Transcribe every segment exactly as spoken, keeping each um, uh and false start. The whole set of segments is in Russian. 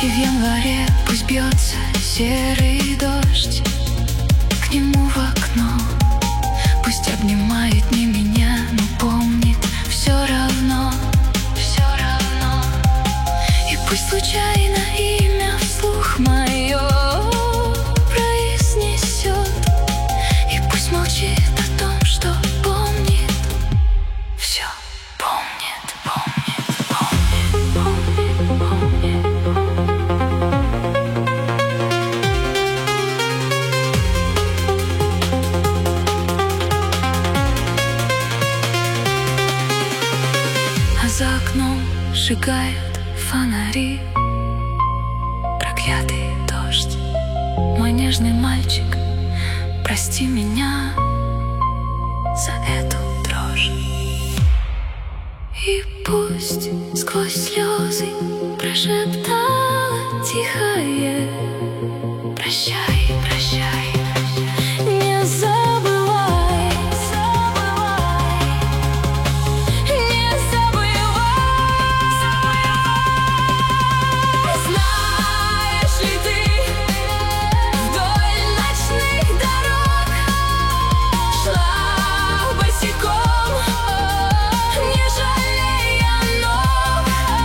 И в январе пусть бьется серый дождь к нему в окно. Пусть обнимает не меня, но помнит все равно, все равно. И пусть случайно имя вслух мое произнесет, и пусть молчит о том, что помнит, все помнит, помнит, помнит, помнит, помнит. А за окном сжигают фонари, проклятый дождь. Мой нежный мальчик, прости меня за эту дрожь. И пусть сквозь слезы прошептала тихое: прощай, прощай, не забывай, забывай, не забывай. Знаешь ли ты, вдоль ночных дорог шла босиком, не жалея ног.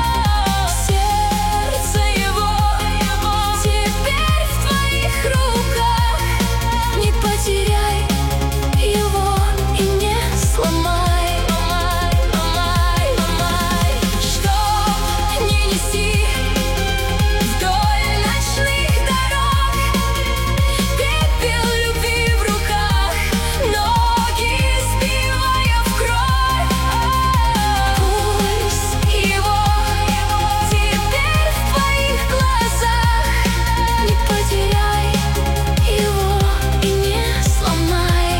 Сердце его теперь в твоих руках. Не потеряй его и не сломай, ломай, ломай, ломай. Чтоб не нести вдоль ночных дорог пепел любви в руках, ноги сбивая в кровь. Пусть его теперь в твоих глазах. Не потеряй его и не сломай.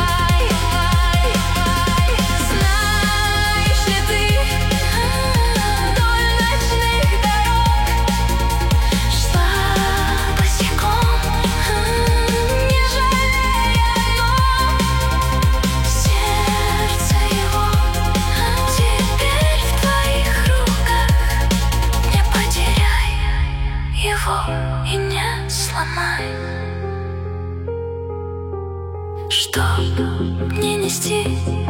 Знаешь ли ты, вдоль ночных дорог шла босиком, не жалея ног. Сердце его теперь в твоих руках. Не потеряй его и не сломай. Чтоб не нести